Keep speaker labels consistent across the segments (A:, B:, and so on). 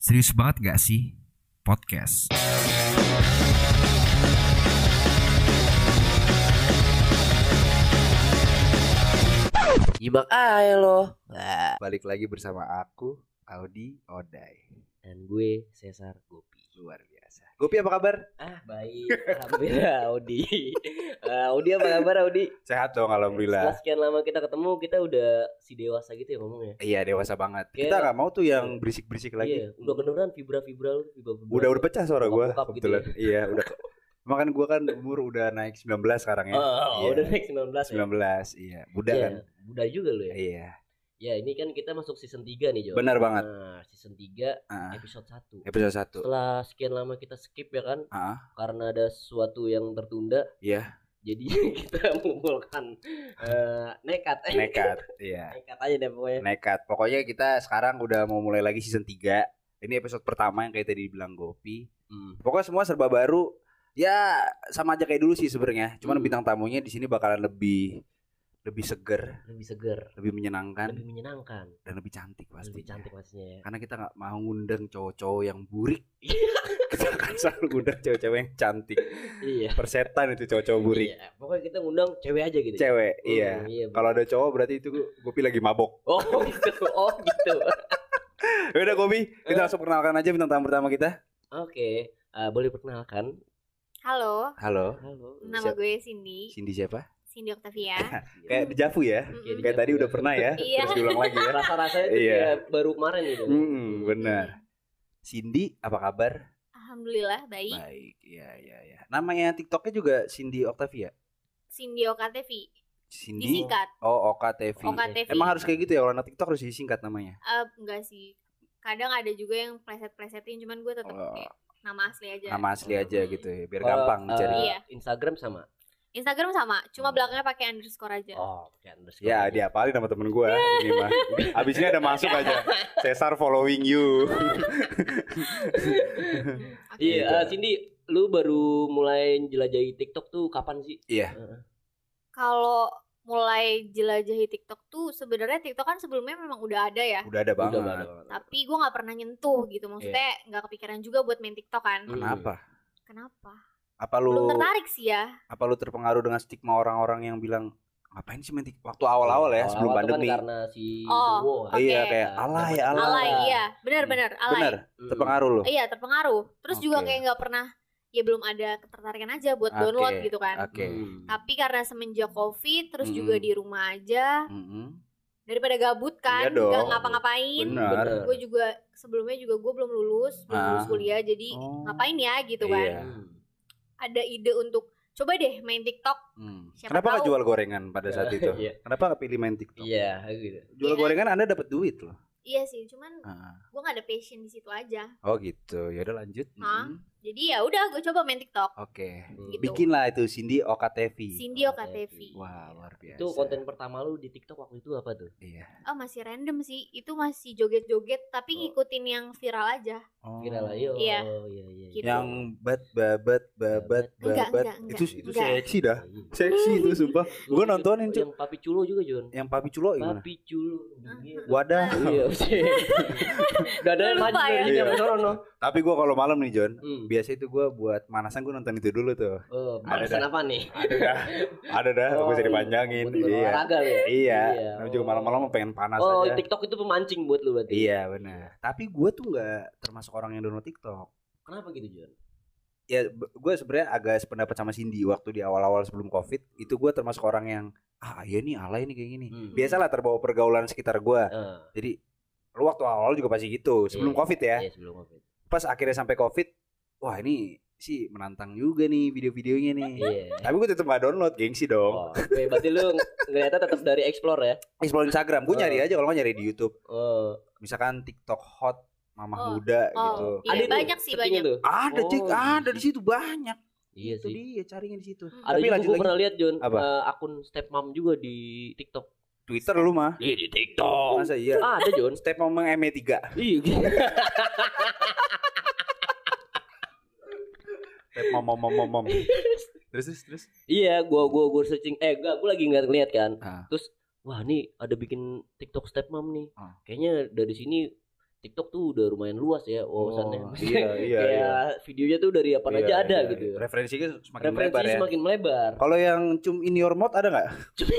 A: Serius banget gak sih? Podcast.
B: Nyimak aja lo. Nah,
C: Balik lagi bersama aku, Audi Oday.
B: dan gue Cesar Gopi.
C: Luar biasa. Gopi apa kabar?
B: Baik, alhamdulillah Audi. Audi apa kabar Audi?
C: Sehat dong
B: Setelah
C: alhamdulillah.
B: sekian lama kita ketemu, kita udah si dewasa gitu ya ngomongnya.
C: Iya dewasa banget.
B: Kayak-
C: Kita nggak mau tuh yang
B: Iya.
C: berisik-berisik
B: Iya,
C: lagi.
B: udah kedengeran vibra-vibra lu,
C: Udah pecah suara gue
B: Bokap-bokap gitu
C: kebetulan. Iya udah. Makan gue kan umur udah naik 19 sekarang ya.
B: Oh,
C: Iya.
B: udah naik 19 ya.
C: 19, iya. Budak
B: Iya,
C: kan.
B: Budak juga lu ya.
C: Iya.
B: Ya, ini kan kita masuk season 3 nih, Jo.
C: Benar banget.
B: Nah, season 3
C: Ah,
B: episode 1.
C: episode 1.
B: Setelah sekian lama kita skip ya kan,
C: Ah,
B: karena ada sesuatu yang tertunda.
C: iya.
B: Jadi kita mengumpulkan nekat.
C: Nekat. Iya.
B: Nekat aja deh pokoknya.
C: Nekat. Pokoknya kita sekarang udah mau mulai lagi season 3. Ini episode pertama yang kayak tadi dibilang Gopi. Pokoknya semua serba baru. Ya sama aja kayak dulu sih sebenarnya. Cuman bintang tamunya di sini bakalan lebih seger,
B: Lebih seger,
C: lebih menyenangkan
B: lebih menyenangkan,
C: dan lebih cantik pasti.
B: lebih cantik pastinya ya.
C: Karena kita nggak mau ngundang cowok-cowok yang burik. Kita akan selalu ngundang cewek-cewek yang cantik.
B: Iya.
C: Persetan itu cowok-cowok burik.
B: Iya. Pokoknya kita ngundang cewek aja gitu.
C: Cewek, iya.
B: Iya.
C: Kalau ada cowok berarti itu Gopi lagi mabok.
B: Oh gitu. Oh gitu.
C: Ya udah Gopi, kita langsung perkenalkan aja bintang tamu pertama kita.
B: Oke. Boleh perkenalkan?
D: Halo,
C: Halo,
B: Halo.
D: nama gue Cindy,
C: Cindy siapa?
D: Cindy Octavia.
C: Kayak dejavu ya.
D: Mm-mm.
C: Kayak tadi udah pernah ya.
D: Iya.
C: Terus diulang lagi ya.
B: Rasa-rasanya tuh
C: Iya.
B: kayak baru kemarin gitu.
C: Benar. Cindy, apa kabar?
D: Alhamdulillah baik.
C: Baik, iya. Namanya TikToknya juga Cindy Octavia.
D: Cindy OKTV,
C: Cindy.
D: disingkat.
C: Oh, OKTV.
D: OKTV.
C: Emang harus kayak gitu ya kalau anak TikTok harus disingkat namanya.
D: Enggak sih. Kadang ada juga yang pleset-plesetin, cuman gue tetap
C: Oh.
D: kayak nama asli aja.
C: Nama asli aja gitu ya, biar
B: Kalau,
C: gampang dicari.
D: Iya.
B: Instagram sama.
D: Instagram sama, cuma belakangnya pakai underscore aja.
B: Oh, pakai underscore.
C: Ya, diapalin sama temen gue ini mah. Abis ini ada masuk aja. Cesar following you.
B: Iya,
C: Gitu.
B: Cindy, lu baru mulai jelajahi TikTok tuh kapan sih?
C: Iya.
D: Kalau mulai jelajahi TikTok tuh sebenarnya TikTok kan sebelumnya memang udah ada ya.
C: Udah ada banget.
B: banget.
D: Tapi gue nggak pernah nyentuh gitu, maksudnya nggak kepikiran juga buat main TikTok kan.
C: Kenapa?
D: Kenapa?
C: Apa lu
D: Belum tertarik sih ya.
C: apa lu terpengaruh dengan stigma orang-orang yang bilang ngapain sih main TikTok? Waktu awal-awal ya, sebelum
B: Awal-awal tuh
C: pandemi.
B: Kan karena si
D: Oh,
B: Bowo.
D: oke.
C: Iya, kayak alay.
D: Alay, iya, benar-benar alay.
C: Bener, terpengaruh lu.
D: Iya terpengaruh. Terus juga
C: Oke.
D: kayak nggak pernah, ya belum ada ketertarikan aja buat
C: Oke,
D: download gitu kan.
C: Oke.
D: Tapi karena semenjak COVID, terus
C: Mm-mm.
D: juga di rumah aja,
C: Mm-mm.
D: daripada gabut kan,
C: Iya dong.
D: nggak ngapa-ngapain.
C: Benar.
D: Gue juga sebelumnya juga gue belum lulus kuliah, jadi
C: Oh.
D: ngapain ya gitu
C: Iya.
D: kan. Ada ide untuk coba deh main TikTok. Siapa
C: Kenapa nggak
D: tahu.
C: jual gorengan pada saat itu?
B: Iya.
C: Kenapa nggak pilih main TikTok?
B: Iya, gitu.
C: Jual
D: Iya.
C: gorengan Anda dapat duit loh.
D: Iya sih, cuman
C: Ah.
D: gue nggak ada passion di situ aja.
C: Oh gitu. Ya udah lanjut.
D: Hah? Jadi ya udah gue coba main TikTok.
C: Oke.
D: Gitu.
C: Bikinlah itu Cindy OKTV.
D: Cindy OKTV.
C: Wah, luar biasa.
B: Itu konten pertama lu di TikTok waktu itu apa tuh?
C: Iya.
D: Oh masih random sih, itu masih joget-joget tapi ngikutin yang viral aja.
C: Oh.
B: Viral aja.
D: Iya.
B: Iya.
D: Gitu.
C: Yang babat
D: Enggak,
C: itu
D: enggak.
C: seksi dah. Seksi itu sumpah. Gua nontonin cuy.
B: Yang Papi Culo juga, Jon.
C: Yang Papi Culo gimana?
B: Papi Culo.
C: Wadah.
B: Iya, sih. Udah ada
D: Lupa
B: maju
D: ya?
B: dari
C: Iya.
B: sampai sono.
C: Tapi gua kalau malam nih John,
B: Hmm.
C: biasa itu gua buat manasan gua nonton itu dulu tuh.
B: Oh,
C: Ada
B: balasan
C: dah.
B: apa nih?
C: Ada dah,
B: Oh,
C: gua bisa dipanjangin.
B: buat
C: Iya.
B: olahraga lu ya?
C: Iya.
B: Iya.
C: Namanya juga malam-malam pengen panas
B: Oh,
C: aja.
B: TikTok itu pemancing buat lu berarti.
C: Iya benar. Tapi gue tuh nggak termasuk orang yang download TikTok.
B: Kenapa gitu, Jon?
C: Ya gue sebenarnya agak sependapat sama Cindy waktu di awal-awal sebelum COVID. Itu gue termasuk orang yang iya nih alay nih kayak gini. Biasalah terbawa pergaulan sekitar gue. Jadi lu waktu awal juga pasti gitu. Sebelum
B: Iya,
C: COVID ya.
B: Iya, sebelum Covid.
C: Pas akhirnya sampai COVID, wah ini sih menantang juga nih video-videonya nih.
B: Iya.
C: Tapi gue tetep gak download, gengsi dong.
B: Oh, oke, berarti lu ngeliatnya tetap dari explore ya?
C: Explore Instagram, gue nyari aja kalau nggak nyari di YouTube.
B: Oh,
C: Misalkan TikTok hot, Mamah
D: Oh,
C: Muda gitu.
D: Iya
B: ada tuh
D: banyak sih
B: searchingnya
D: banyak.
B: tuh.
C: Ada
B: Oh,
C: cik, ada
B: iya.
C: di situ banyak.
B: Iya
C: Itu
B: sih.
C: dia carinya di situ.
B: Ada juga gue pernah lihat, Jon,
C: Apa?
B: akun stepmom juga di TikTok.
C: Twitter lu mah.
B: Iya, di TikTok.
C: Masa iya?
B: Ada, Jon.
C: Step ngomong ME3.
B: Iya, gitu.
C: Step mom. Terus.
B: Iya, gua searching. Gua lagi ngeliat kan.
C: Ah.
B: Terus wah, nih ada bikin TikTok stepmom nih.
C: Ah.
B: Kayaknya dari sini TikTok tuh udah lumayan luas ya wawasannya.
C: Iya.
B: Kayak videonya tuh dari apa aja ada
C: iya.
B: gitu.
C: Referensinya semakin
B: Referensi
C: melebar ya.
B: semakin melebar.
C: Kalau yang cum in your mouth ada nggak?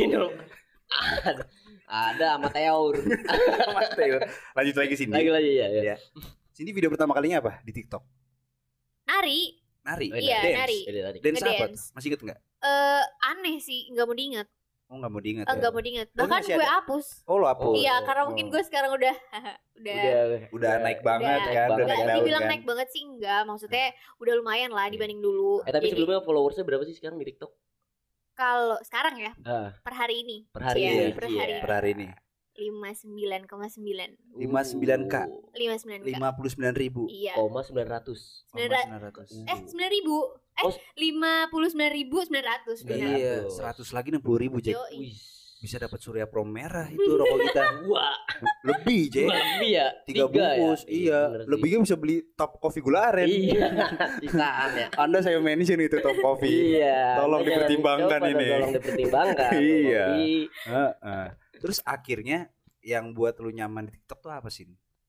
B: Ada sama Teor.
C: Mas Teo. Lanjut lagi sini.
B: Lagi ya.
C: Iya. Sini video pertama kalinya apa di TikTok?
D: Nari.
C: Nari.
D: Iya,
C: Dance.
D: nari.
C: Dance apa?
D: Ngedance.
C: Masih inget nggak?
D: Aneh sih, nggak mau diingat.
C: Oh nggak mau diingat.
D: Nggak mau diingat. Bahkan
C: masih
D: gue
C: ada?
D: hapus.
C: Oh lo hapus.
D: Iya, karena mungkin gue sekarang udah
C: Udah naik banget
D: udah-
C: kan, udah
D: nggak
C: naik daun
D: dibilang
C: kan.
D: naik banget sih enggak. Maksudnya udah lumayan lah dibanding dulu.
B: Tapi
D: Jadi,
B: sebelumnya followersnya berapa sih sekarang di TikTok?
D: kalau sekarang ya
B: Ah,
D: per hari ini.
B: per hari
D: Iya,
B: ini.
D: per
B: Iya.
D: hari
C: Per hari ini
D: 59,9.
C: 59K.
D: 59
C: 59.000.
D: Iya.
B: 900.
C: 900.
D: 9.000.
B: Oh.
D: 59.900 benar.
C: Iya, 100 lagi 60.000 Jack.
D: Yoi.
B: Wih.
C: Bisa dapat surya pro merah itu rokok kita.
B: Wah,
C: Lebih Jack.
B: lebih ya.
C: 3 bungkus.
B: Ya?
C: Iya.
B: bener sih.
C: Lebihnya bisa beli top coffee gula aren.
B: Iya. Sisaan ya.
C: Anda saya mention itu top coffee.
B: Iya.
C: Tolong
B: Anda jangan
C: dipertimbangkan
B: coba,
C: ini.
B: Tolong dipertimbangkan.
C: Iya.
B: Kopi.
C: Heeh. Terus akhirnya yang buat lu nyaman di TikTok tuh apa sih?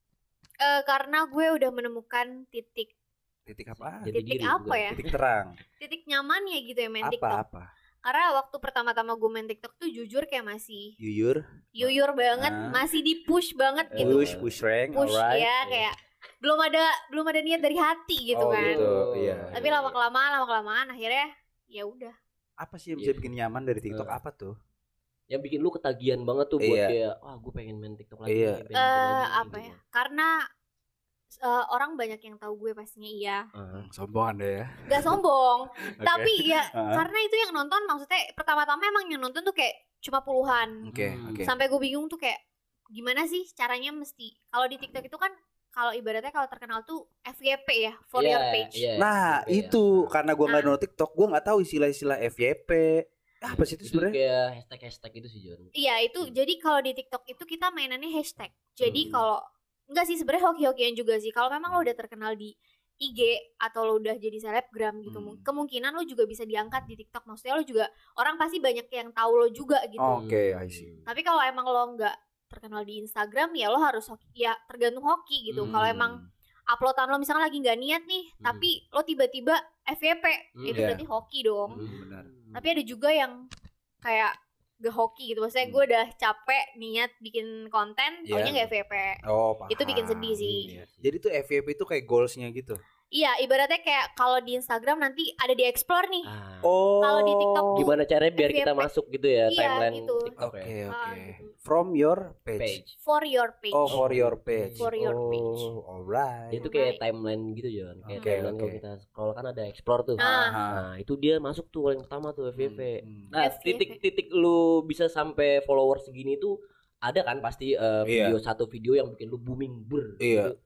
D: Karena gue udah menemukan titik
C: Titik apa?
B: Jadi
D: titik
B: diri
D: apa
B: juga.
D: ya?
C: Titik terang.
D: Titik nyamannya gitu ya main TikTok.
C: Apa?
D: Karena waktu pertama-tama gue main TikTok tuh jujur kayak masih
C: Yuyur,
D: yuyur banget,
C: Ah.
D: masih di push banget gitu.
C: push rank,
D: Push
C: alright.
D: ya kayak belum ada niat dari hati gitu
C: Oh,
D: kan.
C: gitu. Iya.
D: Tapi lama kelamaan akhirnya ya udah.
C: Apa sih yang bisa
B: Iya.
C: bikin nyaman dari TikTok? Apa tuh?
B: Yang bikin lu ketagihan banget tuh buat
C: Iya.
B: kayak gue pengen main TikTok lagi.
C: Iya.
B: pengen bikin lagi,
D: Apa
B: gitu.
D: ya? Karena orang banyak yang tahu gue pastinya iya.
C: Sombong Anda ya.
D: Gak sombong, tapi ya
C: Ah.
D: karena itu yang nonton maksudnya pertama-tama emang yang nonton tuh kayak cuma puluhan.
C: Oke.
D: Sampai gue bingung tuh kayak gimana sih caranya mesti kalau di TikTok itu kan kalau ibaratnya kalau terkenal tuh FYP ya, for
B: Iya,
D: your page.
B: iya.
C: Nah,
B: Iya.
C: itu karena gua nggak
D: Nah.
C: download TikTok, gua nggak tahu istilah-istilah FYP. Apa sih itu
B: Itu
C: sebenarnya?
B: kayak hashtag itu sih John.
D: Iya itu jadi kalau di TikTok itu kita mainannya hashtag. Jadi
B: Hmm.
D: kalau enggak sih sebenarnya hoki-hokian juga sih. Kalau memang lo udah terkenal di IG atau lo udah jadi selebgram gitu, kemungkinan lo juga bisa diangkat di TikTok. Maksudnya lo juga orang pasti banyak yang tahu lo juga gitu.
C: Oke, I see.
D: Tapi kalau emang lo nggak terkenal di Instagram ya lo harus hoki, ya tergantung hoki gitu. Kalau emang uploadan lo misalnya lagi nggak niat nih, tapi lo tiba-tiba FYP, itu
C: Iya.
D: berarti hoki dong.
C: Benar.
D: Tapi ada juga yang kayak gak hoki gitu. Maksudnya gue udah capek niat bikin konten,
C: Iya.
D: taunya gak FYP.
C: Oh, paham.
D: Itu bikin sedih sih.
C: Iya. Jadi tuh FYP itu kayak goalsnya gitu.
D: Iya, ibaratnya kayak kalau di Instagram nanti ada di explore nih.
C: Oh.
D: Kalau di TikTok tuh
B: Gimana caranya biar kita
D: FYP.
B: masuk gitu ya
D: Iya,
B: timeline
D: gitu.
B: TikTok
C: Oke,
B: ya.
C: oke.
D: gitu.
C: From your page.
B: Page.
D: for your page.
C: Oh, for your page.
D: For your page.
C: Oh, alright.
B: Itu kayak timeline gitu John. Kayak
C: Oke,
B: timeline kalau
C: oke.
B: kita scroll kan ada explore tuh.
D: Ah.
B: Nah, itu dia masuk tuh paling pertama tuh FYP. Nah,
D: FYP.
B: titik-titik lu bisa sampai follower segini tuh ada kan pasti video satu video yang bikin lu booming
C: Iya.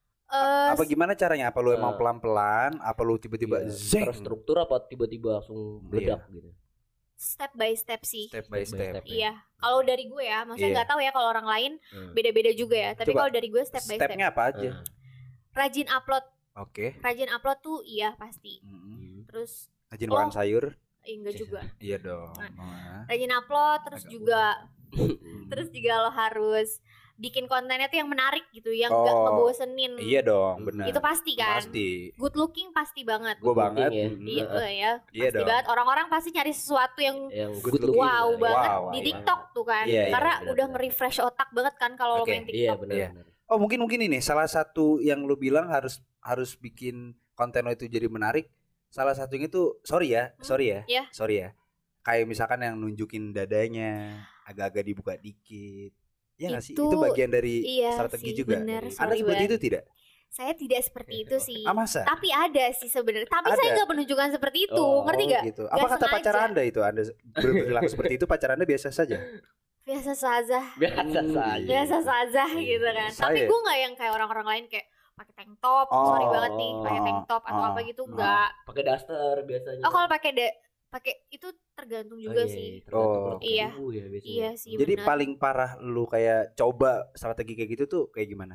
C: Apa gimana caranya? Apa lu emang pelan-pelan? Apa lu tiba-tiba zeng?
B: terstruktur apa tiba-tiba langsung meledak gitu.
D: Step by step sih.
C: Step by step.
D: Iya. Kalau dari gue ya, maksudnya
C: Iya.
D: nggak tahu ya kalau orang lain beda-beda juga ya. Tapi
C: Coba,
D: kalau dari gue step by step.
C: Stepnya apa aja?
D: Rajin upload.
C: Oke.
D: Rajin upload tuh iya pasti.
C: Mm-mm.
D: Terus
C: Rajin makan sayur?
D: enggak juga.
C: Iya dong.
D: Rajin upload terus
C: Agak
D: juga terus juga lo harus bikin kontennya tuh yang menarik gitu, yang gak
C: Oh,
D: ngebosenin.
C: Iya dong, benar.
D: Itu pasti kan.
C: Pasti.
D: Good looking pasti banget.
C: Gue banget.
B: ya.
D: Iya, ya.
C: Iya
D: Pasti
C: dong.
D: banget. Orang-orang pasti nyari sesuatu yang
C: Good
B: good
C: looking.
D: wow banget
C: Wow,
D: di
C: wow.
D: TikTok tuh kan.
C: Iya, iya,
D: Karena
B: benar,
D: udah
B: benar.
D: nge-refresh otak banget kan kalau lo
C: Oke,
D: main
B: Iya
D: TikTok.
B: benar.
C: Iya. Oh mungkin ini salah satu yang lu bilang harus bikin konten lo itu jadi menarik. Salah satunya tuh sorry ya.
D: Iya.
C: Sorry ya. Kayak misalkan yang nunjukin dadanya agak-agak dibuka dikit. Ya nggak sih? Itu bagian dari
D: iya
C: strategi
D: sih,
C: juga.
D: bener,
C: Anda
D: sorry
C: seperti
D: banget.
C: itu tidak?
D: Saya tidak seperti itu sih.
C: Ah masa?
D: Tapi ada sih sebenarnya. Tapi saya
C: Ada.
D: nggak menunjukkan seperti itu.
B: Oh,
D: Ngerti gak?
C: Gitu. Apa kata
D: sengaja.
C: pacar Anda itu? Anda berperilaku seperti itu, pacar Anda biasa saja?
D: Biasa saja.
B: Biasa saja.
D: Biasa saja gitu kan.
C: Saya-
D: Tapi gue nggak yang kayak orang-orang lain kayak pakai tank top,
C: Oh.
D: sorry banget nih, pakai tank top atau apa gitu enggak.
B: Pakai daster biasanya.
D: Oh, kalau pakai itu tergantung juga sih.
C: Oh,
D: Iya.
B: Ya, biasanya.
D: Iya sih.
C: Jadi
D: benar.
C: paling parah lu kayak coba strategi kayak gitu tuh kayak gimana?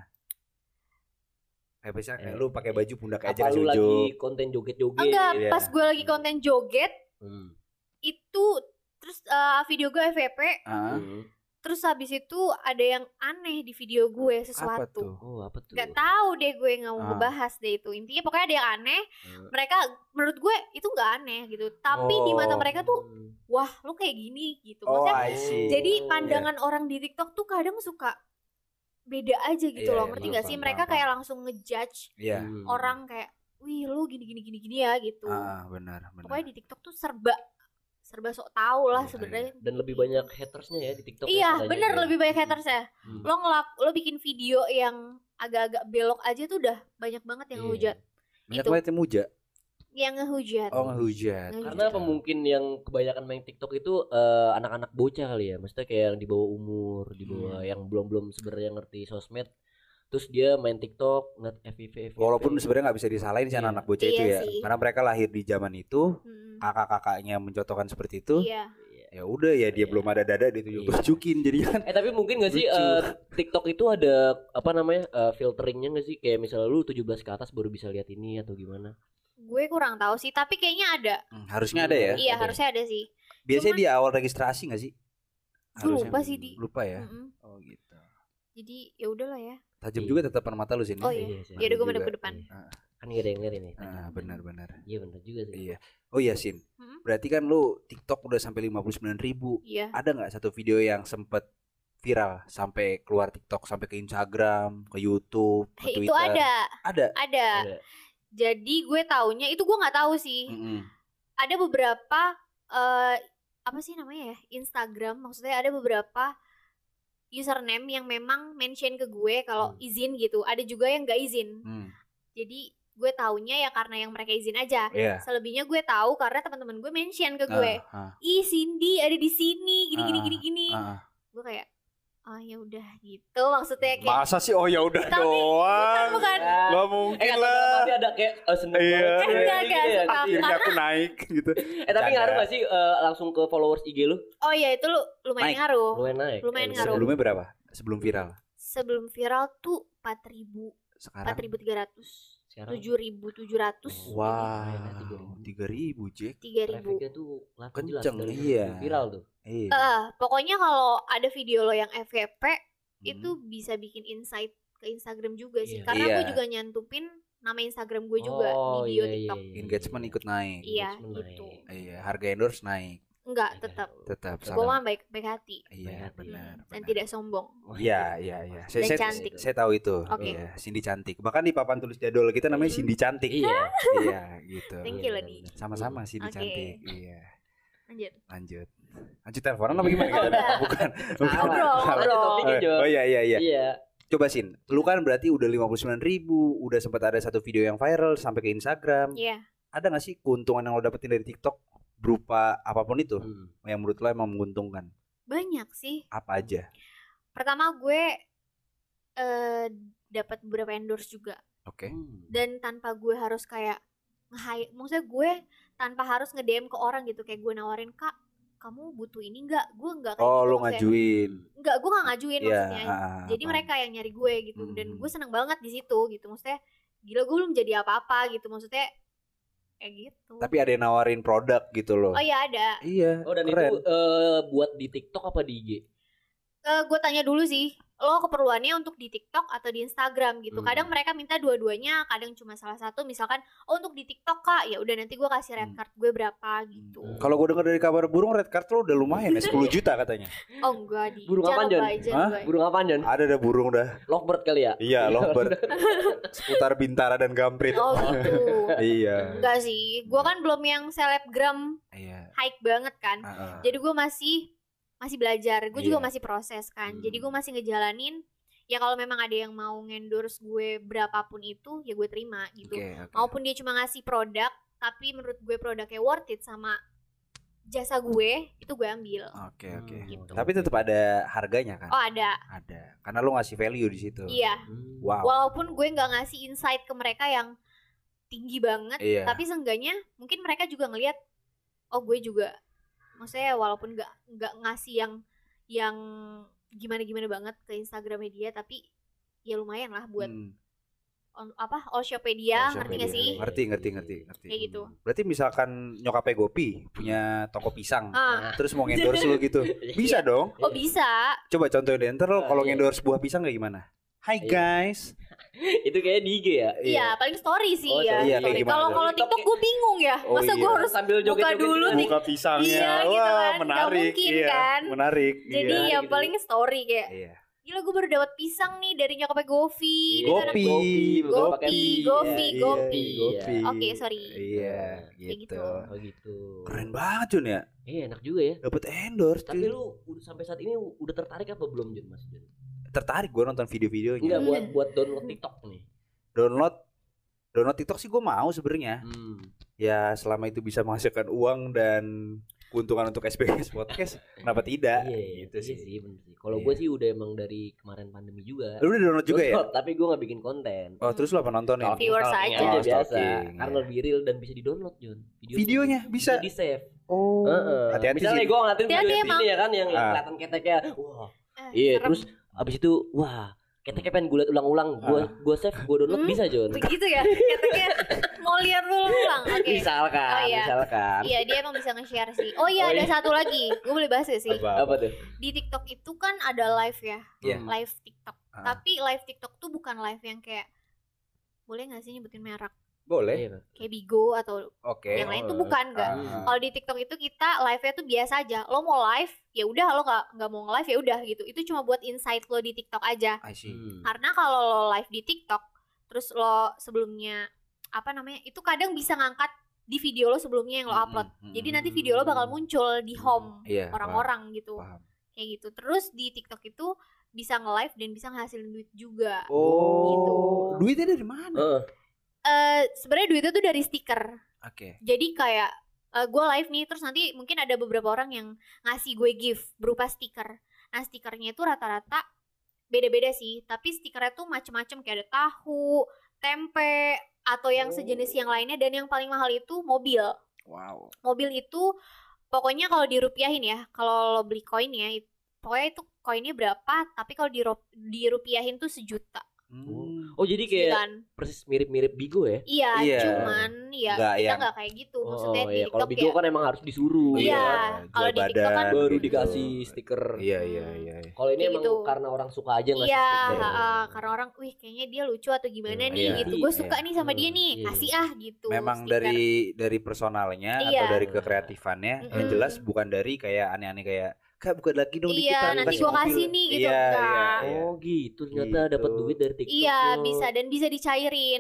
C: Kayak misalnya kayak lu pakai baju pundak aja
B: Apa
C: kasih
B: lu lagi
C: ujung.
B: konten joget-joget?
D: enggak,
C: Iya.
D: pas gue lagi konten joget
B: Hmm.
D: itu terus video gue FVP
C: Ah,
B: Hmm.
D: Terus habis itu ada yang aneh di video gue sesuatu.
C: Apa tuh?
B: Oh, apa tuh?
D: Gak tahu deh, gue nggak mau ngebahas deh itu. Intinya pokoknya ada yang aneh. Mereka menurut gue itu nggak aneh gitu. Tapi di mata mereka tuh, wah lu kayak gini gitu. Maksudnya, jadi pandangan orang di TikTok tuh kadang suka beda aja gitu loh. Ngerti gak sih? Mereka kayak langsung ngejudge orang kayak, wih lu gini ya gitu.
C: Benar.
D: Pokoknya di TikTok tuh serba sok tahu lah sebenarnya.
B: Dan lebih banyak hatersnya ya di TikTok.
D: Iya, bener lebih banyak hatersnya. Lo bikin video yang agak-agak belok aja tuh udah banyak banget yang ngehujat.
C: Banyak banget yang muja.
D: Yang ngehujat.
C: Oh, ngehujat.
B: Karena apa mungkin yang kebanyakan main TikTok itu anak-anak bocah kali ya. Maksudnya kayak yang di bawah umur, di bawah yang belum sebenarnya ngerti sosmed. Terus dia main TikTok, ngeliat FYP.
C: Walaupun sebenarnya nggak bisa disalahin sih anak-anak bocah itu ya, karena mereka lahir di zaman itu, kakak-kakaknya mencontohkan seperti itu.
D: Iya.
C: Ya udah ya dia belum ada dada ditunjukin jadi kan.
B: Tapi mungkin nggak sih TikTok itu ada apa namanya filteringnya nggak sih? Kayak misalnya lu 17 ke atas baru bisa lihat ini atau gimana?
D: Gue kurang tahu sih, tapi kayaknya ada.
C: Harusnya ada ya.
D: Iya, harusnya ada sih.
C: Biasanya di awal registrasi nggak sih?
D: Gue lupa sih
C: Lupa ya. Oh gitu.
D: Jadi ya udahlah ya.
C: Tajam juga tatapan mata lu sini.
D: Oh iya. Ya udah gue madep ke depan.
B: Kan gak ada yang ngeri nih.
C: Benar.
B: Iya benar juga sih.
C: Iya. Oh iya Sin. Berarti kan lu TikTok udah sampai 59.000.
D: Iya.
C: Ada nggak satu video yang sempet viral sampai keluar TikTok, sampai ke Instagram, ke YouTube, ke Twitter?
D: Itu
C: Ada.
D: Jadi gue taunya itu gue nggak tahu sih. Ada beberapa apa sih namanya ya, Instagram, maksudnya ada beberapa username yang memang mention ke gue kalau izin gitu. Ada juga yang nggak izin. Jadi gue taunya ya karena yang mereka izin aja. Selebihnya gue tahu karena teman-teman gue mention ke gue. Ih Cindy ada di sini gini. Gue kayak oh ya udah gitu maksudnya kayak.
C: Masa sih oh ya udah doang.
D: Bukan.
C: Gak mungkin lah.
B: Tapi ada kayak seneng banget.
C: Akhirnya aku naik gitu.
B: Tapi ngaruh gak sih langsung ke followers IG lu?
D: Oh iya itu lumayan ngaruh. Lumayan ngaruh.
C: Sebelumnya berapa? Sebelum viral?
D: Sebelum viral tuh 4.000.
C: Sekarang
D: 4.300. 7.700.
C: Wah, 3.000 Jack.
D: 3.000.
B: Trafficnya tuh
C: kenceng, iya.
B: Viral tuh.
D: Pokoknya kalau ada video lo yang FYP itu bisa bikin insight ke Instagram juga sih. Karena gue juga nyantupin nama Instagram gue juga di bio TikTok.
C: Engagement ikut naik.
D: Iya, gitu.
C: Iya, harga endorse naik.
D: Enggak, tetap. Gue mah baik hati.
C: Iya, benar.
D: Dan tidak sombong.
C: Iya.
D: Dan cantik.
C: Saya tahu itu. Iya, Cindy cantik. Bahkan di papan tulis jadwal kita namanya Cindy cantik. Iya, gitu.
D: Thank you Lodi.
C: Sama-sama Cindy cantik. Iya. Lanjut teleponan apa gimana? Bukan.
D: Ngobrol.
C: Oh iya. Coba Sin, lu kan berarti udah 59.000, udah sempat ada satu video yang viral sampai ke Instagram.
D: Iya.
C: Ada gak sih keuntungan yang lo dapetin dari TikTok berupa apapun itu yang menurut lo emang menguntungkan?
D: Banyak sih.
C: Apa aja?
D: Pertama gue dapat beberapa endorse juga.
C: Oke.
D: Dan tanpa gue harus kayak maksudnya gue tanpa harus nge-DM ke orang gitu, kayak gue nawarin, "Kak, kamu butuh ini enggak?" Gue enggak kayak gitu.
C: Lo ngajuin.
D: Enggak, gue enggak ngajuin maksudnya. Jadi mereka yang nyari gue gitu. Dan gue seneng banget di situ gitu. Maksudnya gila gue belum jadi apa-apa gitu. Maksudnya kayak gitu.
C: Tapi ada yang nawarin produk gitu loh.
D: Oh iya ada.
C: Iya.
B: Oh dan
C: keren.
B: itu buat di TikTok apa di IG?
D: Gue tanya dulu sih, lo keperluannya untuk di TikTok atau di Instagram gitu. Kadang mereka minta dua-duanya, kadang cuma salah satu. Misalkan, oh untuk di TikTok Kak, ya udah nanti gue kasih red card gue berapa gitu.
C: Kalau gue dengar dari kabar burung red card lo udah lumayan ya 10 juta katanya.
D: Oh enggak di.
B: Burung apaan Jon? Burung apaan Jon?
C: Ada burung dah.
B: Lovebird kali ya?
C: Iya lovebird. Seputar Bintara dan Gamprit.
D: Oh gitu.
C: Iya.
D: Enggak sih, gue kan belum yang selebgram hype banget kan. Jadi gue masih belajar, gue juga masih proses kan. Jadi gue masih ngejalanin. Ya kalau memang ada yang mau ngendorse gue berapapun itu, ya gue terima gitu. Maupun dia cuma ngasih produk, tapi menurut gue produknya worth it sama jasa gue, itu gue ambil.
C: Oke.
D: Gitu.
C: Tapi tetap ada harganya kan?
D: Oh ada.
C: Karena lo ngasih value di situ.
D: Iya.
C: Wow.
D: Walaupun gue nggak ngasih insight ke mereka yang tinggi banget, tapi seenggaknya mungkin mereka juga ngelihat, oh gue juga, maksudnya walaupun nggak ngasih yang gimana banget ke Instagram media, tapi ya lumayan lah buat Allshopedia, ngerti gak sih?
C: Ngerti.
D: Kayak gitu.
C: Berarti misalkan nyokapnya Gopi punya toko pisang, terus mau endorse lu gitu, bisa dong?
D: Oh bisa.
C: Coba contohin deh, ntar lo kalau endorse buah pisang kayak gimana? Hai guys.
B: Itu kayak di IG ya?
D: Iya, paling story sih
B: Oh,
D: ya.
C: iya, kayak gimana
D: Kalau TikTok gue bingung ya.
C: Oh,
D: Masa gue
C: iya.
D: harus
B: Sambil
D: buka
B: joget-joget
D: dulu
B: gitu.
D: nih.
C: Buka pisangnya,
D: Iya, gitu
C: wah
D: kan. Nggak
C: menarik,
D: mungkin,
C: iya,
D: kan?
C: menarik.
D: Jadi
C: iya.
D: ya
B: gitu.
D: paling story kayak
C: Iya.
D: gila gue baru dapat pisang nih dari nyokapnya Gopi.
B: Iya,
D: Gitu kan.
C: Gopi.
D: Gopi.
B: Iya.
D: Oke, sorry.
C: Iya,
D: Kayak
C: gitu.
D: gitu.
B: Oh gitu.
C: Keren banget Jun ya,
B: Iya enak juga ya.
C: dapat endorse.
B: Tapi
C: cuy.
B: lu sampai saat ini udah tertarik apa belum Jun Mas Jun?
C: Tertarik gue nonton video-videonya.
B: Enggak buat download TikTok nih.
C: Download TikTok sih gue mau sebenarnya. Ya selama itu bisa menghasilkan uang dan keuntungan untuk SBGS podcast, kenapa tidak?
B: Iya,
C: Gitu
B: iya
C: sih.
B: sih bener sih. Kalau
C: Iya.
B: gue sih udah emang dari kemarin pandemi juga.
C: Lu udah download juga ya?
B: Download, tapi gue gak bikin konten.
C: Oh terus lu apa nontonin?
D: Viewers aja.
B: Aja biasa.
C: stalking,
B: Karena
C: iya.
B: lebih real dan bisa di-download Jun.
C: Videonya bisa?
B: di save.
C: Oh, hati-hati
B: Misalnya
C: sih.
B: gue ngeliatin
D: Hati-hati
B: video
D: emang.
B: ini ya kan yang
C: Ah.
B: kelihatan keteknya. Wah.
D: Eh,
B: Iya,
D: serem.
B: terus abis itu wah, keteknya pengen gue liat ulang-ulang. Gue save, gue download bisa Jun.
D: Begitu ya. Katanya mau lihat dulu ulang. Oke.
B: Misalkan,
D: Oh, iya.
B: misalkan.
D: Iya, dia emang bisa nge-share sih. Oh iya,
B: Oh,
D: ada
B: iya.
D: satu lagi. Gue boleh bahas gak sih?
B: Apa tuh?
D: Di TikTok itu kan ada live ya.
C: Iya.
D: Live TikTok.
C: Ah.
D: Tapi live TikTok tuh bukan live yang kayak boleh gak sih nyebutin merek?
C: Boleh.
B: Iya,
D: Kayak Bigo atau
C: Oke.
D: yang lain tuh bukan enggak.
C: Ah.
D: Kalau di TikTok itu kita live-nya tuh biasa aja. Lo mau live, ya udah. Lo nggak mau nge-live ya udah gitu. Itu cuma buat insight lo di TikTok aja.
C: I see.
D: Karena kalau lo live di TikTok, terus lo sebelumnya apa namanya? Itu kadang bisa ngangkat di video lo sebelumnya yang lo upload. Jadi nanti video lo bakal muncul di home
C: Iya,
D: orang-orang gitu.
C: paham.
D: Kayak gitu. Terus di TikTok itu bisa nge-live dan bisa ngehasilin duit juga.
C: Oh,
D: Gitu.
C: duitnya dari mana?
D: Sebenarnya duitnya tuh dari stiker.
C: Oke.
D: Jadi kayak gue live nih, terus nanti mungkin ada beberapa orang yang ngasih gue gift berupa stiker. Nah stikernya itu rata-rata beda-beda sih, tapi stikernya tuh macem-macem kayak ada tahu, tempe, atau yang sejenis yang lainnya. Dan yang paling mahal itu mobil.
C: Wow.
D: Mobil itu pokoknya kalau dirupiahin ya, kalau lo beli koin ya, pokoknya itu koinnya berapa, tapi kalau dirupiahin tuh 1 juta.
B: Oh jadi kayak
D: Sejutaan.
B: persis mirip-mirip Bigo ya?
D: Iya,
C: Iya.
D: cuman ya
C: Nggak
D: kita
C: yang-
D: nggak kayak gitu. Maksudnya
B: Oh
D: di
B: iya, kalau
D: TikTok
B: Bigo
D: ya.
B: kan emang harus disuruh.
D: Iya,
C: Iya,
D: kalau
C: jual
D: di TikTok kan
C: badan.
B: Baru
C: gitu.
B: dikasih stiker.
C: Iya.
B: Kalau ini
D: Kayak
B: emang
D: gitu.
B: karena orang suka aja ngasih
D: Iya,
B: stiker.
D: karena orang, wih kayaknya dia lucu atau gimana
C: Iya,
D: nih
C: iya.
D: gitu. Gue suka
C: Iya.
D: nih sama dia nih,
B: Iya.
D: kasih gitu.
C: Memang
D: stiker.
C: dari personalnya
D: Iya.
C: atau dari kekreatifannya yang
D: Mm-mm.
C: jelas bukan dari kayak aneh-aneh kayak Kak buka lagi dong dikit,
D: Iya,
C: Kak,
D: nanti
C: kasih
D: gue
C: mobil."
D: kasih nih gitu.
C: Iya,
D: Enggak.
C: iya.
B: Oh gitu, ternyata
C: Gitu.
B: dapat duit dari TikTok.
D: Iya,
B: Yo.
D: bisa dan bisa dicairin.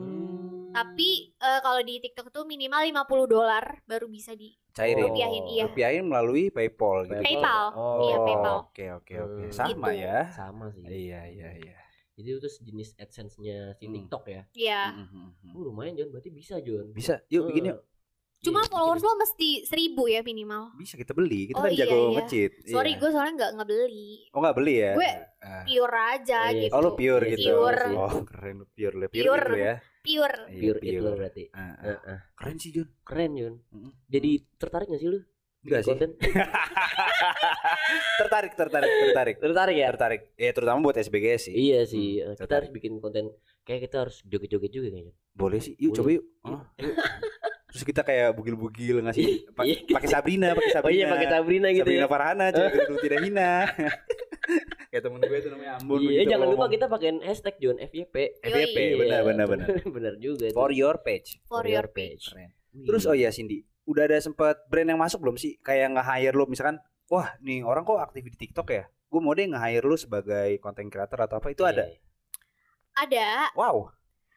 D: Tapi kalau di TikTok tuh minimal $50 baru bisa di
C: Cairin.
D: rupiahin, iya.
C: Rupiahin melalui PayPal gitu.
D: PayPal.
B: Oh,
D: Iya, PayPal.
C: Oke.
B: Hmm.
C: Sama
D: Gitu.
C: ya.
B: Sama sih.
C: Iya.
B: Jadi itu sejenis AdSense-nya si TikTok ya.
D: Iya.
B: Lumayan Jon, berarti bisa Jon.
C: Bisa. Yuk bikin yuk.
D: Cuma
B: Iya,
D: followers
B: bikin.
D: lo mesti 1000 ya minimal.
C: Bisa kita beli. Kita
D: Oh,
C: kan
D: iya,
C: jago
D: iya.
C: nge-cheat.
D: Sorry,
C: Iya.
D: gue soalnya nggak beli.
C: Oh nggak beli ya?
D: Gue
C: Ah.
D: pure aja
B: Oh, iya.
D: gitu.
C: Oh lu pure gitu.
D: Pure.
C: Oh keren lu pure lu.
D: Pure.
C: Pure ya.
D: Pure.
C: Iya,
B: Pure it lo berarti. Heeh.
C: Keren sih Jun.
B: Keren Jon.
C: Mm-mm.
B: Jadi tertarik gak sih lu?
C: Enggak sih.
B: Konten?
C: Tertarik.
B: Tertarik ya?
C: Tertarik. Ya terutama buat SBG sih.
B: Iya sih, kita
C: tertarik.
B: harus bikin konten. Kayak kita harus joget-joget juga kayaknya.
C: Boleh sih. Yuk
B: Boleh.
C: coba yuk.
B: Iya.
C: Oh, yuk. Terus kita kayak bugil-bugil ngasih
B: Iya.
C: pakai Sabrina, pakai Sabrina.
B: Oh iya pakai Sabrina gitu
C: Sabrina
B: ya.
C: Farhana, cewek kedua tidak hina. Kayak temen gue itu namanya Ambon.
B: Iya,
C: begitu
B: jangan lupa
C: ngomong.
B: kita pakein hashtag Jon FYP.
C: FYP,
B: Iya,
C: benar.
B: Benar juga.
C: For
B: tuh.
C: your page.
D: For your page.
C: Keren.
B: Wih.
C: Terus oh iya Cindy, udah ada sempat brand yang masuk belum sih? Kayak nge-hire lu misalkan, wah nih orang kok aktif di TikTok ya? Gue mau deh nge-hire lu sebagai content creator atau apa, itu ada?
B: Iya.
D: Ada.
C: Wow.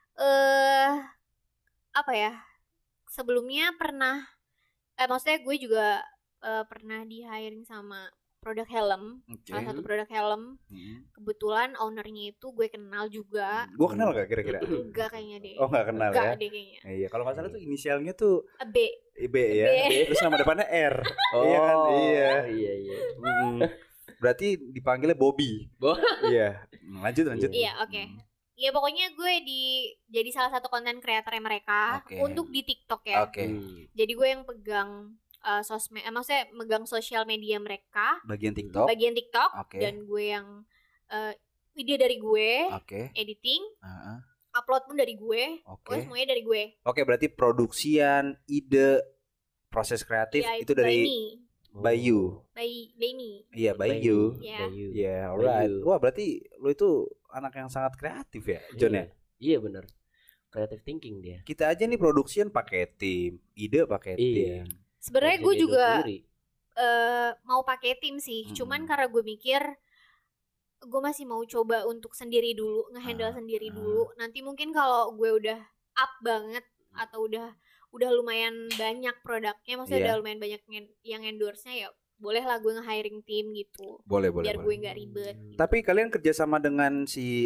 D: Apa ya? Sebelumnya pernah maksudnya gue juga pernah di hiring sama produk helm,
C: Oke.
D: salah satu produk helm. Kebetulan ownernya itu gue kenal juga.
C: Gue kenal gak kira-kira?
D: Enggak kayaknya deh.
C: Oh nggak kenal
D: Enggak
C: ya?
D: deh kayaknya.
C: Iya, kalau nggak salah tuh inisialnya tuh
D: B.
C: B ya.
D: B.
C: Terus nama depannya R.
B: Oh,
C: Iya kan? Iya.
B: Iya.
C: Berarti dipanggilnya Bobby. Iya. Lanjut.
D: Iya, oke. Ya pokoknya gue jadi salah satu konten kreatornya mereka
C: Oke.
D: untuk di TikTok ya.
C: Oke.
D: Jadi gue yang pegang sosmed, maksudnya megang sosial media mereka,
C: Bagian TikTok.
D: bagian TikTok,
C: Oke.
D: dan gue yang ide dari gue,
C: Oke.
D: editing,
C: Heeh.
D: upload pun dari gue.
C: Oke.
D: Pokoknya semuanya dari gue.
C: Oke, berarti produksian, ide, proses kreatif
D: Ya,
C: itu dari by you.
D: by me.
C: Iya, by you.
D: Ya.
C: Iya, alright.
B: you.
C: Wah, berarti lu itu anak yang sangat kreatif ya, John ya?
B: Iya benar. Creative thinking dia.
C: Kita aja nih production pakai tim, ide pakai
B: Iya.
C: tim.
D: Sebenarnya
B: Nggak
D: gue
B: bisa
D: juga
B: dihidup sendiri.
D: mau pakai tim sih. Cuman karena gue mikir gue masih mau coba untuk sendiri dulu, ngehandle sendiri dulu. Nanti mungkin kalau gue udah up banget atau udah lumayan banyak produknya, maksudnya
C: Iya.
D: udah lumayan banyak yang endorse-nya, ya boleh lah gue nge-hiring tim gitu.
C: Boleh.
D: Biar gue nggak ribet.
C: Tapi kalian kerjasama dengan si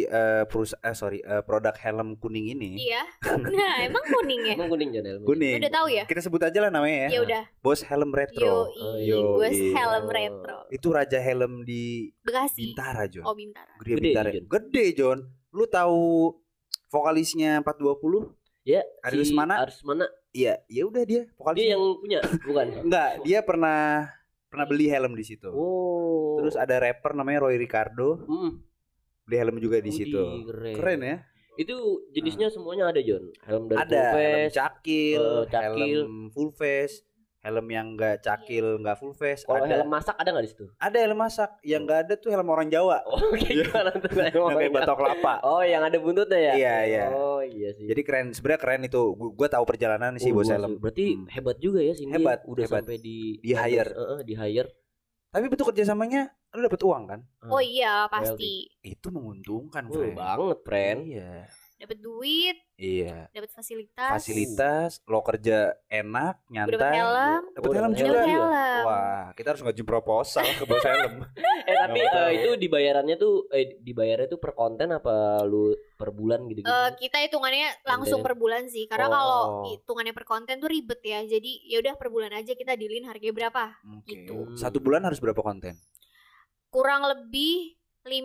C: produk helm kuning ini?
D: Iya. Nah, emang kuning ya?
B: Emang kuning Jon helmnya?
C: Kuning.
D: Udah tahu ya?
C: Kita sebut aja lah namanya
D: Ya
C: ya.
D: udah.
C: Bos Helm Retro.
D: Yoi,
C: Yoi.
D: Bos Helm Retro.
C: Itu raja helm di
D: Bekasi.
C: Bintara, John.
D: Oh, Bintara.
C: Gede
B: Gede,
C: Bintara.
B: John.
C: Gede, John. Lu tahu vokalisnya 420?
B: Ya,
C: Aris mana?
B: Aris mana?
C: Iya, ya udah dia vokalisnya.
B: Dia yang punya, bukan?
C: Enggak, dia pernah beli helm di situ.
B: Oh.
C: Terus ada rapper namanya Roy Ricardo, beli helm juga di situ.
B: Keren.
C: Keren ya?
B: Itu jenisnya semuanya ada Jon. Helm dari
C: Ada
B: full
C: helm
B: face.
C: cakil,
B: cakil.
C: helm full face, helm yang enggak cakil, enggak full face.
B: Kalau
C: Ada
B: helm masak ada nggak di situ?
C: ada helm masak, yang enggak ada tuh helm orang Jawa.
B: Oh, gimana tuh?
C: Yang kayak batok kelapa.
B: Oh, yang ada buntutnya ya?
C: Iya, iya.
B: Oh, iya sih.
C: Jadi keren, sebenarnya keren itu. Gua tahu perjalanan sih bos helm.
B: Berarti hebat juga ya sini.
C: Hebat,
B: Udah
C: hebat.
B: sampai di
C: hire.
B: Di hire.
C: Tapi bentuk kerjasamanya lu dapat uang kan?
D: Oh iya, pasti.
C: Itu menguntungkan,
B: Oh,
C: friend.
B: banget, friend.
C: Iya.
D: Dapat duit,
C: Iya.
D: dapat fasilitas.
C: Fasilitas, lo kerja enak, nyantai.
D: Dapat helm.
C: Dapat
B: Oh,
C: helm
B: dapat
C: juga.
D: Dapat helm.
C: Wah, kita harus ngajuin proposal ke bos helm.
B: Tapi
C: Nggak tahu.
B: itu dibayarnya tuh per konten apa lu per bulan gitu-gitu?
D: Kita hitungannya langsung per bulan sih, karena
C: Oh.
D: kalau hitungannya per konten tuh ribet ya. Jadi ya udah per bulan aja kita dealin harganya berapa.
C: Oke.
D: Gitu.
C: Satu bulan harus berapa konten?
D: Kurang lebih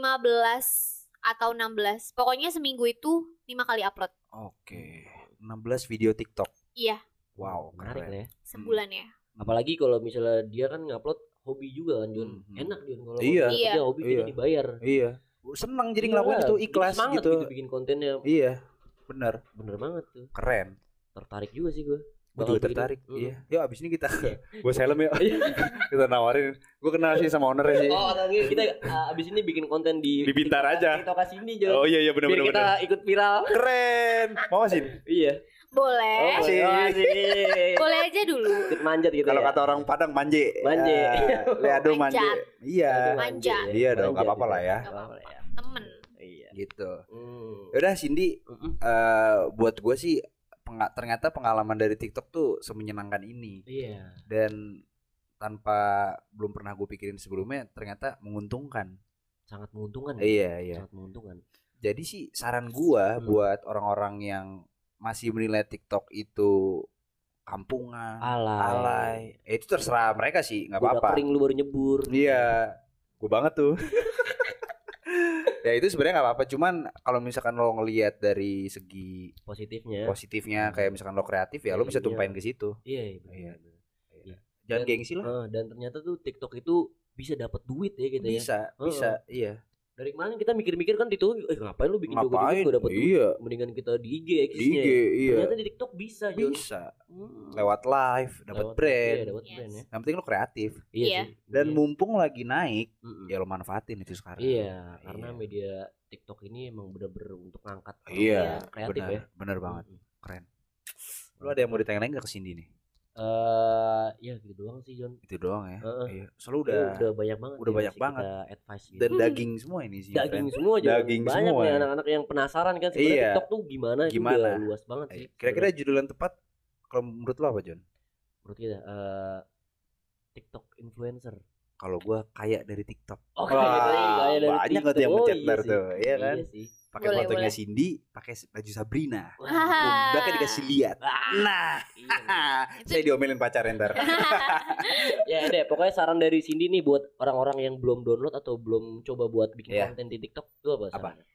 D: 15 atau 16. Pokoknya seminggu itu 5 kali upload.
C: Oke. 16 video TikTok.
D: Iya,
C: Wow,
B: Menarik
C: keren.
B: lah ya.
D: sebulan ya.
B: Apalagi kalau misalnya dia kan ngupload hobi juga kan Jon. Enak Jon kalau
C: Iya.
B: hobi,
D: Iya.
B: kerja hobi
C: Iya.
B: kita dibayar.
C: Iya. Senang jadi
B: Iya
C: ngelakuin
B: lah,
C: itu
B: bikin
C: ikhlas
B: semangat
C: gitu.
B: bikin kontennya.
C: Iya. Bener.
B: Bener banget tuh.
C: Keren.
B: Tertarik juga sih gue.
C: Gue juga tertarik. Iya. Yuk abis ini kita bos helm yuk.
B: Iya.
C: Kita nawarin. Gue kenal sih sama ownernya sih.
B: Oh, nanti kita abis ini bikin konten di
C: Bintar aja.
B: TikTok sini Jon.
C: Oh iya iya bener
B: Biar
C: bener.
B: kita ikut viral.
C: Keren. Mau sih?
B: Iya.
D: Boleh.
C: Asik.
B: Asik.
D: Boleh aja dulu.
B: Ikut manjat gitu
C: Kalau
B: ya.
C: kata orang Padang manje.
B: Manje.
C: Leado manje.
D: Manjat.
C: Iya.
D: Manjat.
C: Iya dong,
B: Manjat
C: gak apa-apa
B: gitu.
C: lah ya.
B: Nggak apa-apa lah ya.
D: Temen.
B: Iya.
C: Gitu.
B: Hmm.
C: Yaudah Cindy,
B: Mm-mm.
C: buat gue sih ternyata pengalaman dari TikTok tuh semenyenangkan ini.
B: Iya.
C: Dan tanpa belum pernah gue pikirin sebelumnya ternyata menguntungkan.
B: Sangat menguntungkan.
C: Iya iya.
B: Sangat menguntungkan.
C: Jadi sih saran gua buat orang-orang yang masih menilai TikTok itu kampungan, alay. Itu terserah mereka sih, nggak
B: Udah
C: apa-apa.
B: kering lu baru nyebur.
C: Iya, gua banget tuh. Ya itu sebenarnya nggak apa-apa. Cuman kalau misalkan lo ngelihat dari segi
B: Positifnya.
C: positifnya, kayak misalkan lo kreatif ya, lo bisa
B: Iya.
C: tumpahin ke situ.
B: Iya,
C: Iya.
B: benar.
C: Jangan
B: Dan-
C: gengsi lah.
B: Dan ternyata tuh TikTok itu bisa dapat duit ya gitu ya.
C: Bisa, iya.
B: Dari kemarin kita mikir-mikir kan di TikTok, ngapain lu bikin joget
C: Ngapain?
B: juga dapat duit?
C: Iya.
B: Mendingan kita di IG
C: Di
B: X-nya.
C: IG, iya.
B: Ternyata di TikTok bisa, Jon.
C: Bisa.
B: Hmm.
C: Lewat live, dapat
B: Lewat-
C: brand.
B: Iya, dapat
D: Yes.
B: brand ya.
C: Yang penting lo kreatif.
D: Iya.
B: sih.
C: Dan
B: Iya.
C: mumpung lagi naik,
B: Mm-mm.
C: ya lo manfaatin itu sekarang.
B: Iya, karena
C: Iya.
B: media TikTok ini emang bener-bener untuk ngangkat orang
C: Iya,
B: yang kreatif
C: benar,
B: ya.
C: bener banget,
B: Mm-mm.
C: keren. Lo ada yang mau ditanya lagi nggak ke Cindy nih?
B: Ya gitu doang sih Jon.
C: Itu doang ya.
B: Heeh.
C: Iya. Soalnya udah
B: Udah banyak banget.
C: udah
B: ya
C: banyak
B: sih
C: banget.
B: kita advice gitu.
C: dan daging semua ini sih.
B: Daging
C: friend.
B: semua Jon.
C: Daging
B: Banyak
C: semua.
B: nih anak-anak yang penasaran kan sebenarnya
C: Iya.
B: TikTok tuh gimana? Itu
C: Gimana?
B: udah luas banget sih.
C: Kira-kira judul yang tepat kalau menurut lo apa, John?
B: menurut kita TikTok influencer.
C: Kalau gua kaya dari TikTok.
B: Oh,
C: Wah,
B: kayak dari
C: banyak
B: TikTok.
C: tuh yang
B: Oh,
C: mencet
B: iya
C: dar
B: sih.
C: tuh, iya kan?
B: Iya sih.
C: Pakai
D: Boleh,
C: fotonya
D: boleh.
C: Cindy, pakai baju Sabrina.
D: Ah.
C: Udah kan dikasih lihat. Nah,
B: Iya.
C: saya diomelin pacar ntar.
B: Ya deh, pokoknya saran dari Cindy nih buat orang-orang yang belum download atau belum coba buat bikin
C: Iya.
B: konten di TikTok itu apa?
C: Apa?
B: sarannya?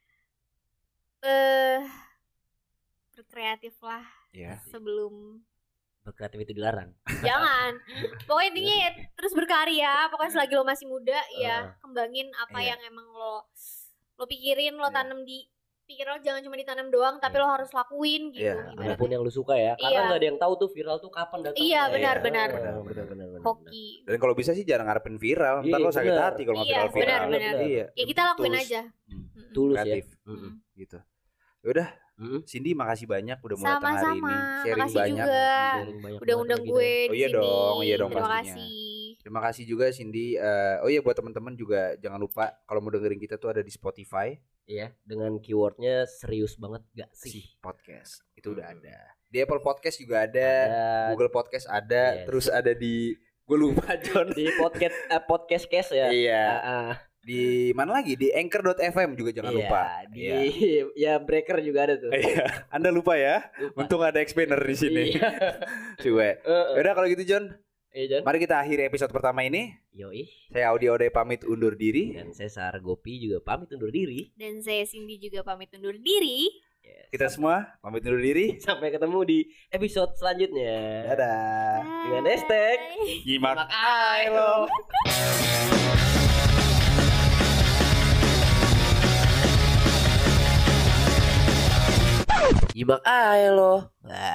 D: Berkreatif lah
C: Ya.
D: sebelum
B: Berkreatif itu dilarang.
D: jangan. Pokoknya intinya ya terus berkarya. Pokoknya selagi lo masih muda ya kembangin apa
C: Iya.
D: yang emang lo pikirin, lo
C: Iya.
D: tanam di viral jangan cuma ditanam doang, tapi lo harus lakuin gitu.
C: Iya,
D: Ibaratnya.
B: apapun yang lu suka ya, karena
D: Iya.
B: nggak ada yang tahu tuh viral tuh kapan datangnya.
D: Iya, benar,
C: Iya,
D: benar.
B: benar.
D: Hoki.
C: Dan kalau bisa sih jangan ngarepin viral. Ntar
B: Iya,
C: lo sakit
B: bener.
C: hati kalau nggak
D: Iya,
C: viral.
D: benar.
C: Iya.
D: Ya kita lakuin
C: Tulus.
D: aja.
B: Tulus
C: Kreatif.
B: ya. Mm-mm.
C: Gitu. Yaudah,
B: Mm-mm.
C: Cindy makasih banyak udah mau datang hari ini.
D: Sama-sama.
C: Sharing
D: Makasih
C: banyak.
D: juga.
B: Sharing banyak
D: Udah
B: banget
D: undang
B: lagi
D: gue
C: Oh
D: di
C: iya
D: sini.
C: dong, iya dong
D: Terima
C: pastinya.
D: kasih.
C: Terima kasih juga Cindy. Oh iya buat teman-teman juga jangan lupa kalau mau dengerin kita tuh ada di Spotify.
B: Iya, dengan keywordnya serius banget gak sih?
C: Podcast itu udah ada. Di Apple Podcast juga ada, Google Podcast ada,
B: Yes.
C: terus ada di gue lupa John.
B: Di podcast cast ya.
C: Iya.
B: Ah,
C: Di mana lagi? Di Anchor.fm juga jangan
B: iya,
C: lupa.
B: Di
C: Iya.
B: ya Breaker juga ada tuh.
C: Iya. Anda lupa ya?
B: Lupa.
C: Untung ada explainer di sini.
B: Iya.
C: Cuy. Udah kalau gitu John,
B: Iya, Jon.
C: mari kita akhiri episode pertama ini.
B: Yoi.
C: Saya Audi Ode pamit undur diri.
B: Dan saya Sar Gopi juga pamit undur diri.
D: Dan saya Cindy juga pamit undur diri.
B: Yes.
C: Kita semua pamit undur diri.
B: Sampai ketemu di episode selanjutnya.
C: Dadah.
B: Dengan hashtag
C: Nyimak
B: Nyimak ae lo. Nyimak ae lo. Nah.